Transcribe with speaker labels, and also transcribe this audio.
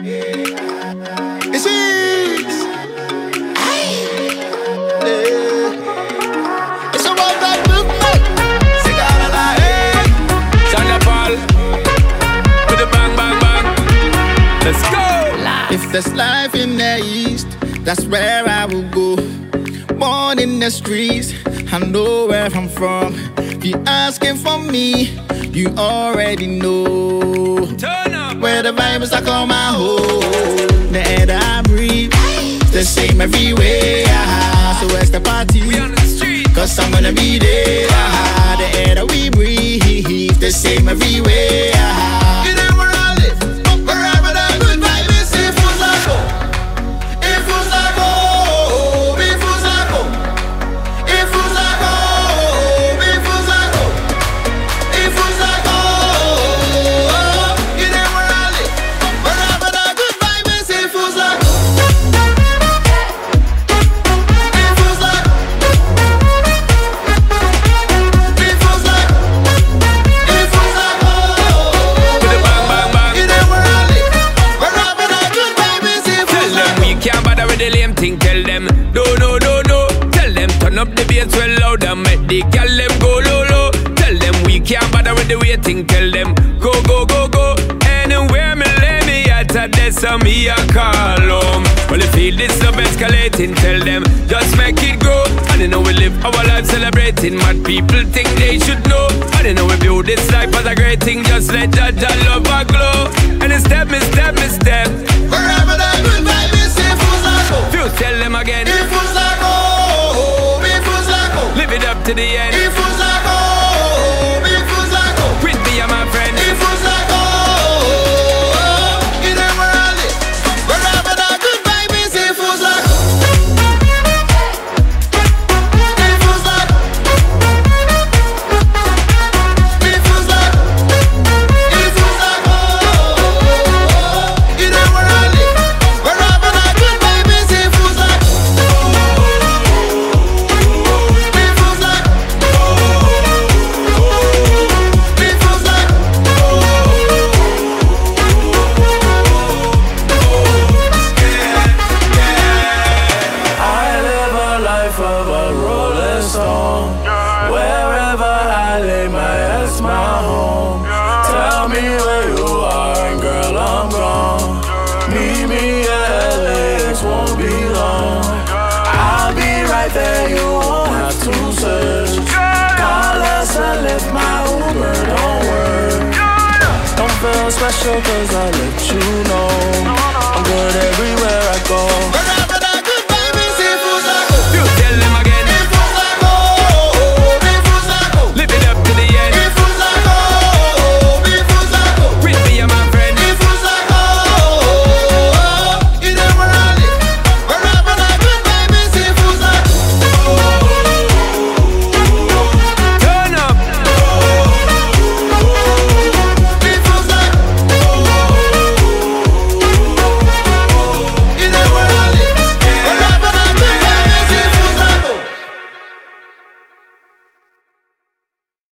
Speaker 1: It's easy. It's about that movement. Cigar la hey.
Speaker 2: China Paul with the bang bang bang. Let's go.
Speaker 1: If there's life in the east, that's where I will go. Born in the streets, I know where I'm from. If you're asking for me, you already know.
Speaker 2: Turn up.
Speaker 1: Where the vibes I call my home. The air that I breathe, the same everywhere. So where's the party?
Speaker 2: We on the street.
Speaker 1: Cause I'm gonna be there. The air that we breathe, the same everywhere. You know where I live, wherever the good vibe is. It feels like home. It feels like home. It feels like home. It feels like home. It feels like home. It feels like home. You know where I live, wherever the good vibe is. It feels like home. It feels like. It feels like. It feels like home.
Speaker 2: With the bang bang bang.
Speaker 1: You know where I live, wherever the good vibe is. It
Speaker 2: Tell
Speaker 1: feels
Speaker 2: them
Speaker 1: like.
Speaker 2: we can't bother with the lame thing. Tell them no no no no. Tell them turn up the bass well loud and make the gal them go low low. Tell them we can't bother with the waiting. Tell them go go go go. Anywhere me lay me at that's how me a call home. Well you feel this love escalating. Tell them just make it grow. And you know we live our life celebrating. What people think they should know. And you know we build this life as a great thing. Just let that love a glow. And it's step me step me step.
Speaker 1: Wherever the good vibe is, it feels like home.
Speaker 2: Few tell them again.
Speaker 1: It feels like home. It feels like home.
Speaker 2: Live it up to the end.
Speaker 1: It feels like home. It feels like home.
Speaker 2: With me and my friend.
Speaker 1: It feels like home. You know where I live, wherever the good vibe is, it feels like home. It feels like. It feels like. It feels like home. You know where I live, wherever the good vibe is, it feels like. It feels like. It feels like.
Speaker 3: I live a life of a rolling stone. Wherever I lay my head's my home. Tell me where you are and girl I'm gone. Meet me at LAX, won't be long. I'll be right there, you won't have to search. Call us and lift my Uber, don't worry. Don't feel special cause I let you know.